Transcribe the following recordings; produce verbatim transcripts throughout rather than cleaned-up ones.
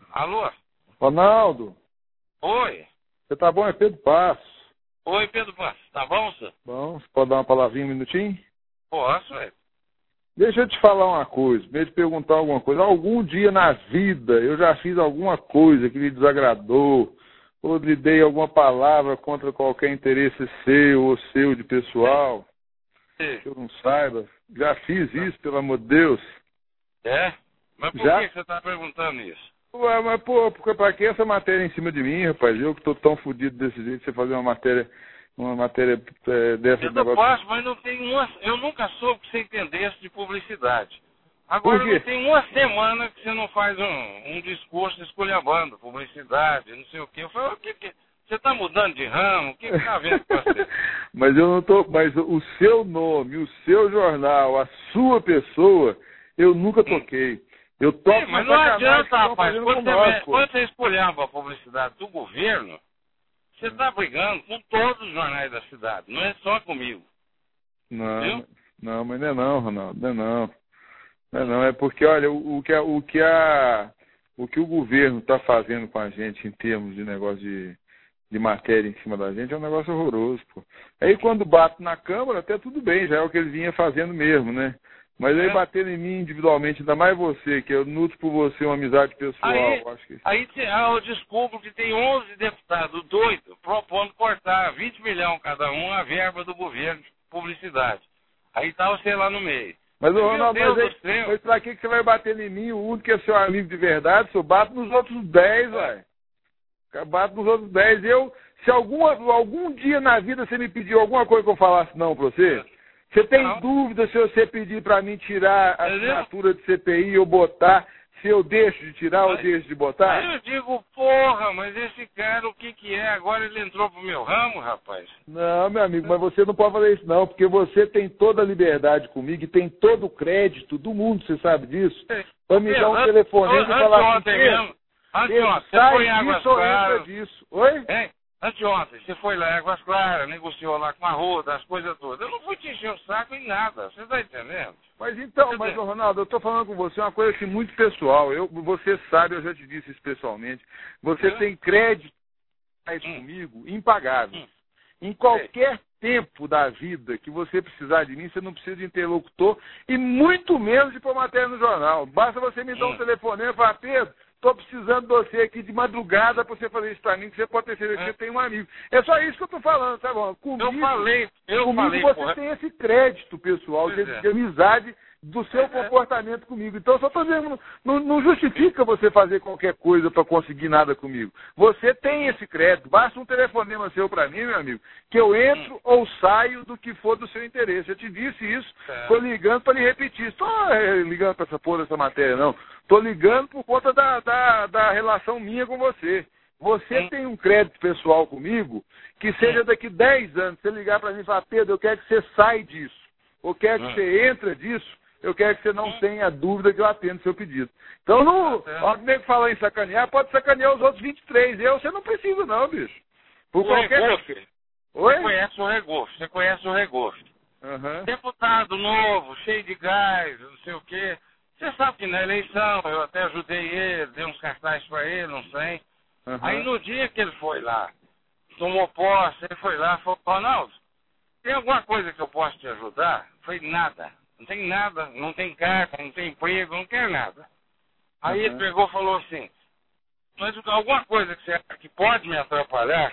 Alô? Ronaldo, Oi. você tá bom? É Pedro Passos. Oi, Pedro Passos. Tá bom, senhor? Bom, você pode dar uma palavrinha, um minutinho? Posso, velho. Deixa eu te falar uma coisa, deixa eu te perguntar alguma coisa. Algum dia na vida eu já fiz alguma coisa que lhe desagradou, ou lhe dei alguma palavra contra qualquer interesse seu ou seu de pessoal, Sim. que eu não saiba? Já fiz isso, pelo amor de Deus? É? Mas por Já? que você tá perguntando isso? Ué, mas pô, porque pra que essa matéria em cima de mim, rapaz? Eu que tô tão fodido desse jeito, você fazer uma matéria, uma matéria é, dessa Pedro negócio. Passos, mas não tem uma... Eu nunca soube que você entendesse de publicidade. Agora Por quê? não tem uma semana que você não faz um, um discurso esculhambando publicidade, não sei o quê. Eu falei, o que que... Você tá mudando de ramo? O que que tá vendo com você? Mas eu não tô. Mas o seu nome, o seu jornal, a sua pessoa, eu nunca toquei. Eu toco Sim, mas na não sacanagem adianta, que estão rapaz. fazendo Quando com você, nós, me- pô. quando você escolhava a publicidade do governo, você está brigando com todos os jornais da cidade, não é só comigo. Não, Viu? não, mas não é não, Ronaldo, não é não. Não é não, é porque, olha, o, o que a, o que a, o que o governo está fazendo com a gente em termos de negócio de, de matéria em cima da gente é um negócio horroroso, pô. Aí quando bate na Câmara, até tudo bem, já é o que ele vinha fazendo mesmo, né? Mas aí É. batendo em mim individualmente, ainda mais você, que eu nutro por você uma amizade pessoal, Aí, eu acho que... aí te- ah, eu descubro que tem onze deputados doidos propondo cortar vinte milhões cada um a verba do governo de publicidade. Aí tá você lá no meio. Mas, ô, Meu Ronaldo, Deus mas, aí, do céu. mas pra que que você vai bater em mim? O único que é seu amigo de verdade, só bate nos outros dez, velho. Bate nos outros dez. Eu, se alguma, algum dia na vida você me pediu alguma coisa que eu falasse não pra você, você tem Não. dúvida se você pedir pra mim tirar a Entendeu? assinatura de C P I ou botar, se eu deixo de tirar ou Aí- deixo de Aí botar? eu digo, porra, mas esse cara, o que que é? Agora ele entrou pro meu ramo, rapaz. Não, meu amigo, mas você não pode fazer isso não, porque você tem toda a liberdade comigo e tem todo o crédito do mundo, você sabe disso, pra me dar um Pedro, telefonema e falar assim, anteontem Pedro, mesmo, anteontem, Pedro, você sai foi em Águas disso ou entra Claras. disso. Oi? Hein? Anteontem, você foi lá em Águas Claras, negociou lá com a Roda, as coisas todas. Eu não fui te encher o saco em nada, você tá entendendo? Mas então, Quer mas dizer- ô, Ronaldo, eu tô falando com você uma coisa assim muito pessoal. Eu, você sabe, eu já te disse isso pessoalmente. Você É? tem crédito faz Hum. comigo impagável. Hum. Em qualquer tempo da vida que você precisar de mim, você não precisa de interlocutor e muito menos de pôr matéria no jornal. Basta você me dar um Hum. telefonema e falar, Pedro, estou precisando de você aqui de madrugada para você fazer isso para mim, que você pode ter certeza que É. você tem um amigo. É só isso que eu estou falando, tá bom? Comigo, Eu falei, eu comigo falei, você porra. tem esse crédito pessoal, de, Pois é. de amizade do seu É. comportamento comigo. Então, eu só estou dizendo, não, não justifica você fazer qualquer coisa para conseguir nada comigo. Você tem esse crédito. Basta um telefonema seu para mim, meu amigo, que eu entro Hum. ou saio do que for do seu interesse. Eu te disse isso, É. estou ligando para lhe repetir. Estou ligando para essa porra dessa matéria, não. Estou ligando por conta da, da, da relação minha com você. Você Hum. tem um crédito pessoal comigo que seja daqui dez anos, você ligar para mim e falar, Pedro, eu quero que você saia disso. Ou quero que Hum. você entre disso. Eu quero que você não Hum. tenha dúvida que eu atendo seu pedido. Então, não, Tá certo. ó, nem que falar em sacanear, pode sacanear os outros vinte e três. Eu, você não precisa não, bicho. Por O qualquer... regosto. Oi? Você conhece o regosto, você conhece o regosto. Aham. Deputado novo, cheio de gás, não sei o quê. Você sabe que na eleição eu até ajudei ele, dei uns cartazes para ele, não sei. Aham. Aí no dia que ele foi lá, tomou posse, ele foi lá e falou, Ronaldo, tem alguma coisa que eu possa te ajudar? Eu falei, nada. Não tem nada, não tem carta, não tem emprego, não quero nada. Aí Uhum. ele pegou e falou assim, mas alguma coisa que você acha que pode me atrapalhar?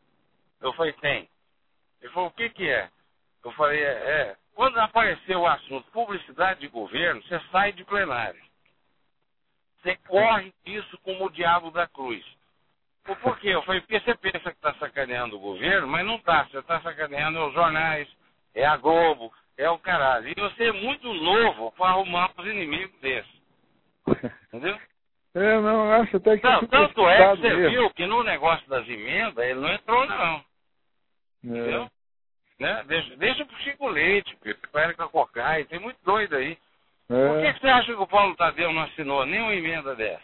Eu falei, tem. Ele falou, o que que é? Eu falei, é, é. Quando apareceu o assunto publicidade de governo, você sai de plenário. Você corre isso como o diabo da cruz. Por por quê? Eu falei, porque você pensa que está sacaneando o governo, mas não está. Você está sacaneando os jornais, é a Globo, é o caralho. E você é muito novo para arrumar os inimigos desses. Entendeu? É, não, eu acho até que Não, eu tanto é que você mesmo. viu que no negócio das emendas ele não entrou, não. Entendeu? É. Né? Deixa, deixa pro Chico Leite, pro Érica Cocai, tem muito doido aí. Por É. que, que você acha que o Paulo Tadeu não assinou nenhuma emenda dessa?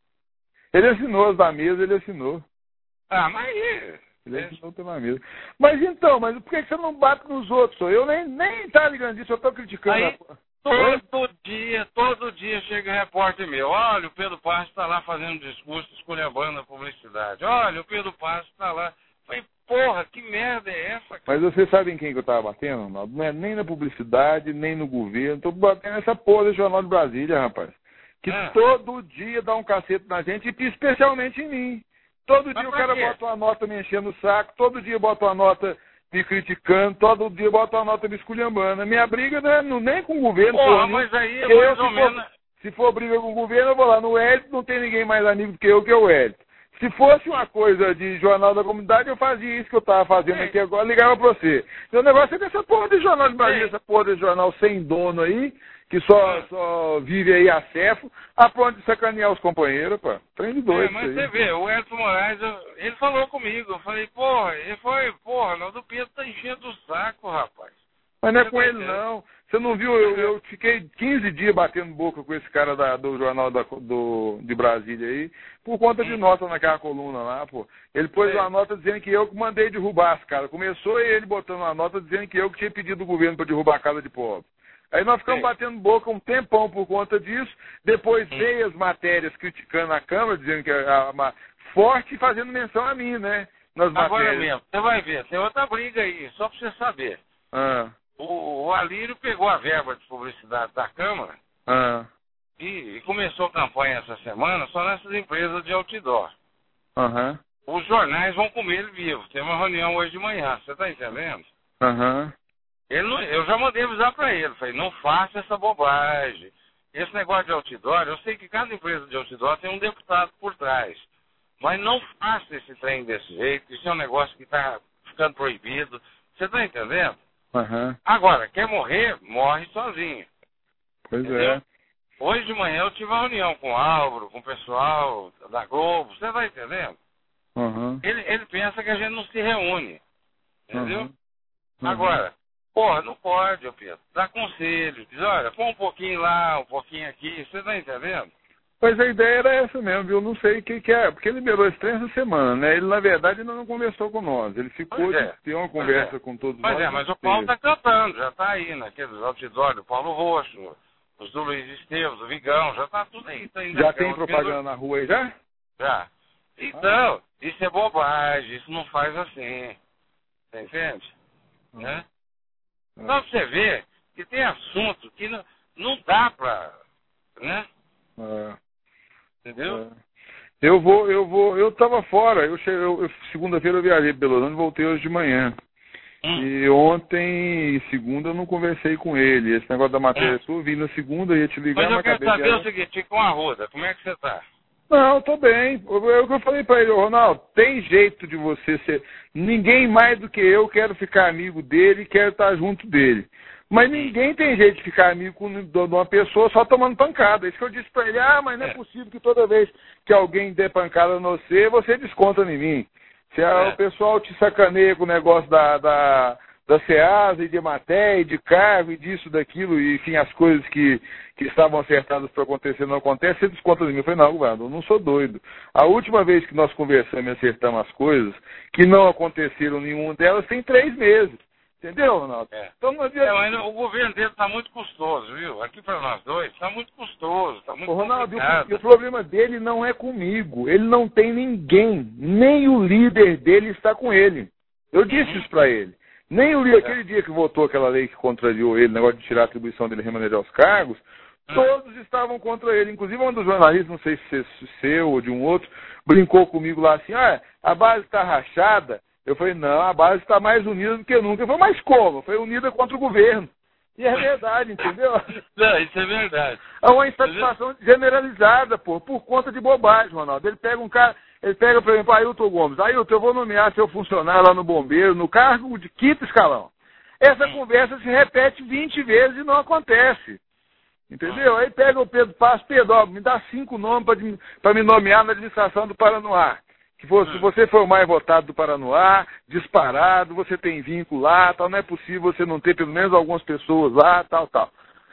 Ele assinou as da mesa, ele assinou. Ah, mas aí... Ele assinou pela mesa. Mas então, mas por que que você não bate nos outros? Eu nem, nem tá ligando disso, eu tô criticando. Aí, a... Todo dia, todo dia chega repórter meu. Olha, o Pedro Passos está lá fazendo discurso, esculhambando a publicidade. Olha, o Pedro Passos está lá. Falei, porra, que merda é essa, cara? Mas vocês sabem quem que eu tava batendo, Ronaldo? Não é nem na publicidade, nem no governo. Tô batendo essa porra do Jornal de Brasília, rapaz. Que Ah. todo dia dá um cacete na gente, e especialmente em mim. Todo Mas dia o pra cara quê? bota uma nota me enchendo o saco, todo dia bota uma nota me criticando, todo dia bota uma nota me esculhambando. A minha briga não é não- nem com o governo, Porra, porra, mas aí é eu, mais se ou for- menos... Se for briga com o governo, eu vou lá no Hélito, não tem ninguém mais amigo do que eu, que é o Hélito. Se fosse uma coisa de jornal da comunidade, eu fazia isso que eu tava fazendo Sim. aqui agora, ligava pra você. Então o negócio é que essa porra de jornal de Brasília, Sim. essa porra de jornal sem dono aí, que só, Ah. só vive aí a cefo, a ponto de sacanear os companheiros, pô. Trem de É, doido mas isso você aí. vê, o Edson Moraes, eu- ele falou comigo, eu falei, porra, ele foi, porra, não, do Pedro tá enchendo o saco, rapaz. Mas não é Você com tá ele, entendendo? não. Você não viu? Eu, eu fiquei quinze dias batendo boca com esse cara da- do jornal da- do, de Brasília aí, por conta de Hum. nota naquela coluna lá, pô. Ele pôs É. uma nota dizendo que eu que mandei derrubar as caras. Começou ele botando uma nota dizendo que eu que tinha pedido o governo para derrubar a casa de pobre. Aí nós ficamos Sim. batendo boca um tempão por conta disso. Depois Hum. veio as matérias criticando a Câmara, dizendo que a, a- forte e fazendo menção a mim, né? Nas Agora matérias. mesmo, você vai ver, tem outra briga aí, só pra você saber. Ah, O, o Alírio pegou a verba de publicidade da Câmara ah, e, e começou campanha essa semana só nessas empresas de outdoor. aham, Os jornais vão comer ele vivo. Tem uma reunião hoje de manhã, você tá entendendo? aham. Ele não- eu já mandei avisar para ele, falei, não faça essa bobagem. Esse negócio de outdoor, eu sei que cada empresa de outdoor tem um deputado por trás. Mas não faça esse trem desse jeito, isso é um negócio que está ficando proibido. Você está entendendo? Aham, Agora, quer morrer, morre sozinho. pois Entendeu? é. Hoje de manhã eu tive uma reunião com o Álvaro, com o pessoal da Globo, você está entendendo? Aham, Ele, ele pensa que a gente não se reúne. Entendeu? aham, aham. Agora, porra, não pode, ô Pedro. Dá conselho. Diz, olha, põe um pouquinho lá, um pouquinho aqui. Você tá entendendo? Pois a ideia era essa mesmo, viu? Eu não sei o que, que é, porque ele liberou esse trem essa semana, né? Ele, na verdade, ainda não conversou com nós. Ele ficou Pois é. de ter uma Pois conversa é. com todos Pois nós. é, mas o Paulo tá cantando, já tá aí naqueles outdoors do Paulo Roxo, os do Luiz Esteves, do Vigão, já tá tudo aí. Tá Já tem propaganda na rua aí, já? Já. Então, isso é bobagem, isso não faz assim. Você entende? Né? Só pra você ver que tem assunto que não, não dá pra. Né? É. Entendeu? É. Eu vou, eu vou, eu tava fora, eu cheguei, eu, eu- segunda-feira eu viajei para Belo Horizonte e voltei hoje de manhã. Hum. E ontem, segunda, eu não conversei com ele. Esse negócio da matéria sua, eu vi na segunda, ia te ligar, Mas mas eu quero acabei de saber o viajar. seguinte, com a Arruda, como é que você tá? Não, tô bem. É o que eu falei pra ele, Ronaldo, tem jeito de você ser. Ninguém mais do que eu quero ficar amigo dele e quero estar junto dele. Mas ninguém tem jeito de ficar amigo com de uma pessoa só tomando pancada. Isso que eu disse pra ele, ah, mas não é, É. possível que toda vez que alguém der pancada no você, você desconta em mim. Se a- É. o pessoal te sacaneia com o negócio da, da, da SEASA e de Ematé e de cargo e disso, daquilo, e enfim, as coisas que, que estavam acertadas para acontecer não acontecem, você desconta em mim. Eu falei, não, Guarda, eu não sou doido. A última vez que nós conversamos e acertamos as coisas, que não aconteceram nenhuma delas, tem três meses. Entendeu, Ronaldo? É. Então não adianta. É, mas o governo dele tá muito custoso, viu? Aqui para nós dois, tá muito custoso, tá muito Ô, Ronaldo, e o, complicado. e o problema dele não é comigo. Ele não tem ninguém. Nem o líder dele está com ele. Eu disse isso pra ele. Nem o líder, aquele dia que votou aquela lei que contrariou ele, o negócio de tirar a atribuição dele remunerar os cargos, todos estavam contra ele. Inclusive um dos jornalistas, não sei se é seu ou de um outro, brincou comigo lá assim, ah, a base está rachada. Eu falei, não, a base está mais unida do que nunca. Eu falei, mas como? Foi unida contra o governo. E é verdade, entendeu? Não, isso é verdade. É uma insatisfação generalizada, pô, por conta de bobagem, Ronaldo. Ele pega um cara, ele pega, por exemplo, Ailton Gomes. Ailton, eu vou nomear seu funcionário lá no bombeiro, no cargo de quinto escalão. Essa conversa se repete vinte vezes e não acontece. Entendeu? Aí pega o Pedro Passos, Pedro, ó, me dá cinco nomes para me nomear na administração do Paranoá. Que for, se você for o mais votado do Paranoá, disparado, você tem vínculo lá, tal, não é possível você não ter pelo menos algumas pessoas lá, tal, tal.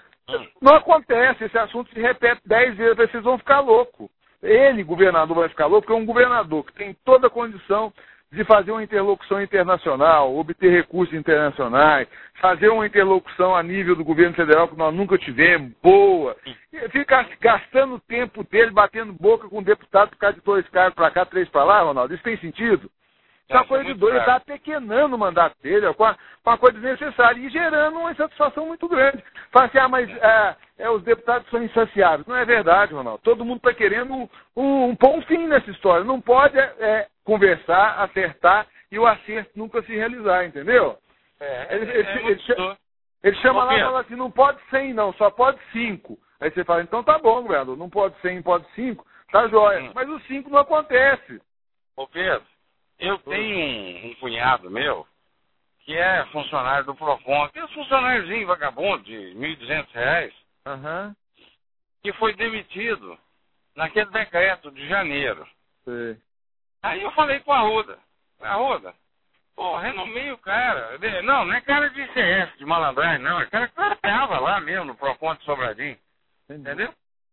Não acontece, esse assunto se repete dez vezes, vocês vão ficar loucos. Ele, governador, vai ficar louco, porque é um governador que tem toda a condição de fazer uma interlocução internacional, obter recursos internacionais, fazer uma interlocução a nível do governo federal que nós nunca tivemos, boa. E ficar gastando tempo dele, batendo boca com um deputado por causa de dois caras para cá, três para lá, Ronaldo. Isso tem sentido? Essa coisa de dois, ele está pequenando o mandato dele, ó, com, a, com uma coisa desnecessária e gerando uma insatisfação muito grande. Fala assim, ah, mas é, é, os deputados são insaciáveis. Não é verdade, Ronaldo. Todo mundo está querendo um, um, um pôr um fim nessa história. Não pode é, é, conversar, acertar e o acerto nunca se realizar, entendeu? É, ele, é, ele, é ele, muito... chama, ele chama lá e fala assim, não pode cem não, só pode cinco. Aí você fala, então tá bom, governador, não pode cem, pode cinco, tá jóia. Hum. Mas os cinco não acontece. Ô Pedro, eu tenho um, um cunhado meu que é funcionário do Procon, aquele funcionáriozinho vagabundo de mil e duzentos reais, uhum. que foi demitido naquele decreto de janeiro. Sim. Aí eu falei com a Arruda, Arruda, pô, renomei o cara. Não, não é cara de I C S, de malandragem, não. É cara que trabalhava lá mesmo no Procon de Sobradinho. Entendi. Entendeu?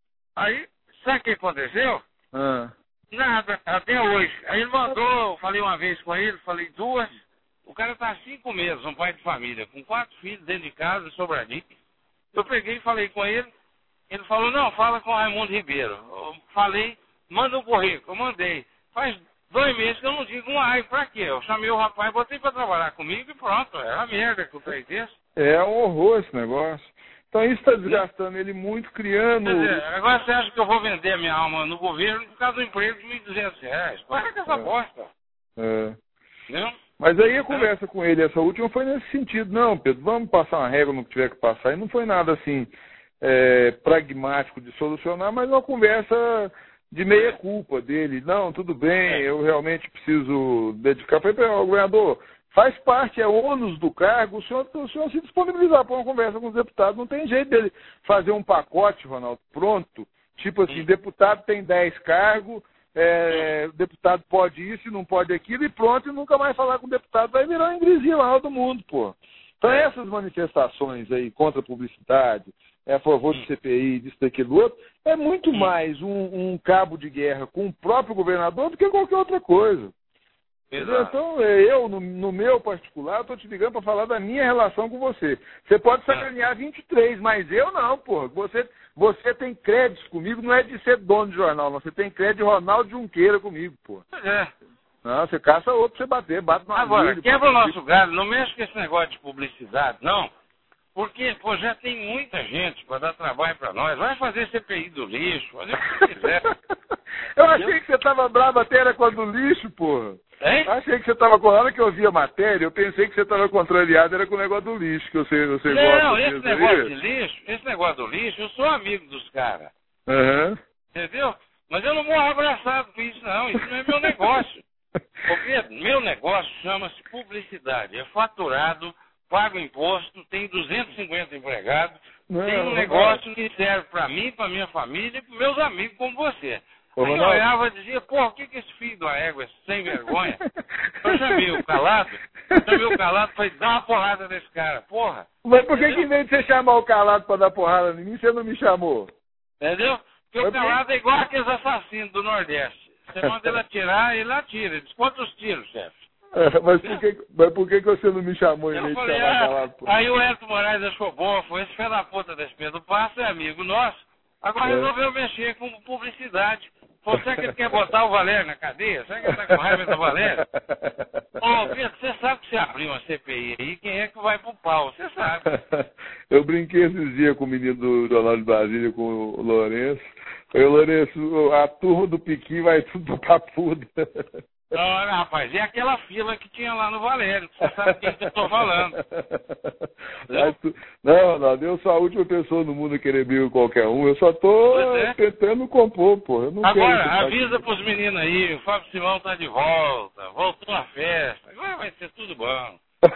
Aí, sabe o que aconteceu? Ah. Nada, até hoje. Aí ele mandou, eu falei uma vez com ele, falei duas. O cara tá há cinco meses, um pai de família, com quatro filhos dentro de casa, Sobradinho. Eu peguei e falei com ele. Ele falou, não, fala com o Raimundo Ribeiro. Eu falei, manda um currículo. Eu mandei. Faz dois meses que eu não digo um ai, pra quê? Eu chamei o rapaz, botei pra trabalhar comigo e pronto. É uma merda que eu três desse. É um horror esse negócio. Então isso está desgastando ele muito, criando... Quer dizer, agora você acha que eu vou vender a minha alma no governo por causa do emprego de mil e duzentos reais? Para com essa é. bosta. É. Entendeu? Mas aí a conversa com ele, essa última, foi nesse sentido. Não, Pedro, vamos passar uma regra no que tiver que passar. E não foi nada assim, é, pragmático de solucionar, mas uma conversa de meia culpa dele. Não, tudo bem, eu realmente preciso dedicar. Falei para o governador, faz parte, é ônus do cargo, o senhor, o senhor se disponibilizar para uma conversa com os deputados. Não tem jeito dele fazer um pacote, Ronaldo, pronto. Tipo assim, deputado tem dez cargos, é, deputado pode isso e não pode aquilo, e pronto, e nunca mais falar com o deputado. Vai virar um ingresia lá do mundo, pô. Então essas manifestações aí contra a publicidade, é a favor do C P I, disso, daquilo, outro, é muito mais um, um cabo de guerra com o próprio governador do que qualquer outra coisa. Exato. Então, eu, no, no meu particular, estou te ligando para falar da minha relação com você. Você pode sacanear vinte e três, mas eu não, pô. Você, você tem créditos comigo, não é de ser dono de jornal, não. Você tem crédito de Ronaldo Junqueira comigo, pô. É. Não, você caça outro pra você bater, bate no Agora, amigo, quebra o nosso galho, não mexe com esse negócio de publicidade, não. Porque, pô, já tem muita gente para dar trabalho para nós. Vai fazer C P I do lixo, fazer o que quiser. Eu achei que você tava bravo até era com a do lixo, porra. Hein? Eu achei que você tava com a hora que eu vi a matéria, eu pensei que você tava contrariado, era com o negócio do lixo, que você, você não, gosta. Não, esse negócio aí. de lixo, esse negócio do lixo, eu sou amigo dos caras. Uhum. Entendeu? Mas eu não vou abraçado com isso, não. Isso não é meu negócio. Porque meu negócio chama-se publicidade. É faturado, pago imposto, tem duzentos e cinquenta empregados, não, tem um negócio que serve para mim, para minha família e para meus amigos como você. Aí eu olhava e dizia, porra, o que que esse filho da égua é sem vergonha? Eu chamei o calado, chamei o calado e falei, dá uma porrada nesse cara, porra. Mas por que que em vez de você chamar o calado para dar porrada em mim, você não me chamou? Entendeu? Porque o calado é igual aqueles assassinos do Nordeste. Você manda ele atirar, ele atira. Diz, quantos tiros, chefe? É, mas, por que, mas por que que você não me chamou em eu vez de falei, chamar ah, calado? Pô? Aí o Edson Moraes achou bom, foi esse filho da puta desse Pedro Passo, é amigo nosso. Agora é. resolveu mexer com publicidade. Pô, será que ele quer botar o Valério na cadeia? Será que ele tá com raiva do Valério? Ô, Pedro, você sabe que você abriu uma C P I aí, quem é que vai pro pau? Você sabe. Eu brinquei esses dias com o menino do Jornal de Brasília, com o Lourenço. Eu, Lourenço, a turma do Piqui vai tudo pra puta. Não, rapaz, é aquela fila que tinha lá no Valério, que você sabe quem que eu tô falando. Tu... Não, Ronaldo, eu sou a última pessoa no mundo a querer brigar com qualquer um, eu só tô é. tentando compor, pô. Eu não agora, quero avisa pros meninos aí, o Fábio Simão tá de volta, voltou a festa, agora vai ser tudo bom.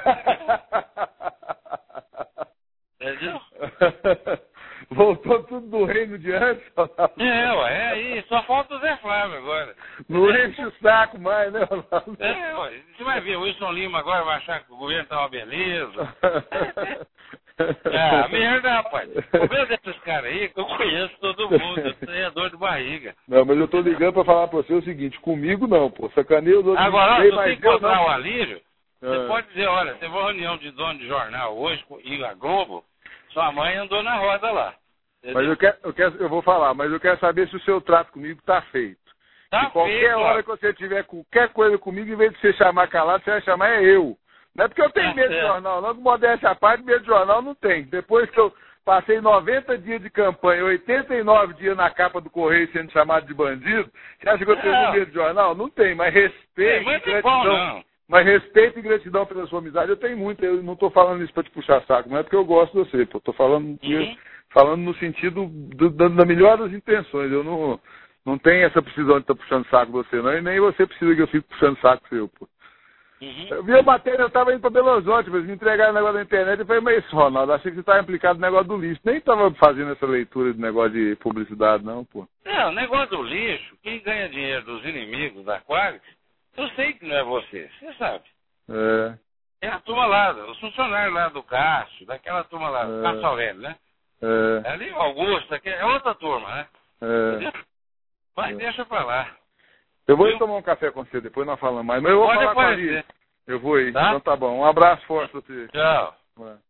Entendeu? Voltou tudo do reino de antes, Ronaldo. É, ué, é aí, só falta o Zé Flávio agora. Não enche o saco mais, né, Ronaldo? É, ué, você vai ver, o Wilson Lima agora vai achar que o governo tá uma beleza. Ah, merda, rapaz. O problema desses caras aí é que eu conheço todo mundo, eu tenho dor de barriga. Não, mas eu tô ligando pra falar pra você o seguinte, comigo não, pô, sacaneia os outros. Agora, se você encontrar não... o Alírio, ah. você pode dizer, olha, teve uma reunião de dono de jornal hoje, e a Globo, sua mãe andou na roda lá. Entendeu? Mas eu quero, eu quero, eu vou falar, mas eu quero saber se o seu trato comigo tá feito. Tá Se qualquer feito, hora ó. que você tiver qualquer coisa comigo, em vez de você chamar calado, você vai chamar é eu. Não é porque eu tenho Tá medo de certo. jornal, não, que modéstia à parte, medo de jornal não tem. Depois que eu passei noventa dias de campanha, oitenta e nove dias na capa do Correio sendo chamado de bandido, você acha que eu tenho Não. medo de jornal? Não tem, mas É, respeito mas e não é bom, gratidão. não. Mas respeito e gratidão pela sua amizade eu tenho muito. Eu não estou falando isso para te puxar saco, não é porque eu gosto de você, pô. Estou falando, Uhum. falando no sentido do, da, da melhor das intenções. Eu não, não tenho essa precisão de estar puxando saco de você, não, e nem você precisa que eu fique puxando saco seu, pô. Uhum. Eu vi a matéria, eu estava indo para Belo Horizonte, mas me entregaram o negócio da internet e falei, mas isso, Ronaldo, achei que você estava implicado no negócio do lixo. Nem estava fazendo essa leitura de negócio de publicidade, não, pô. É, o negócio do lixo, quem ganha dinheiro dos inimigos da Qualix, eu sei que não é você, você sabe. É. É a turma lá, os funcionários lá do Cássio, daquela turma lá, do É. Cássio Aurélio, né? É. É ali o Augusto, aqui, é outra turma, né? É. Entendeu? Mas É. deixa pra lá. Eu vou ir Viu? tomar um café com você, depois nós falamos mais. Mas eu vou Pode falar com a aparecer. Alice. Eu vou ir. Tá? Então tá bom. Um abraço forte pra você. Tchau. Vai.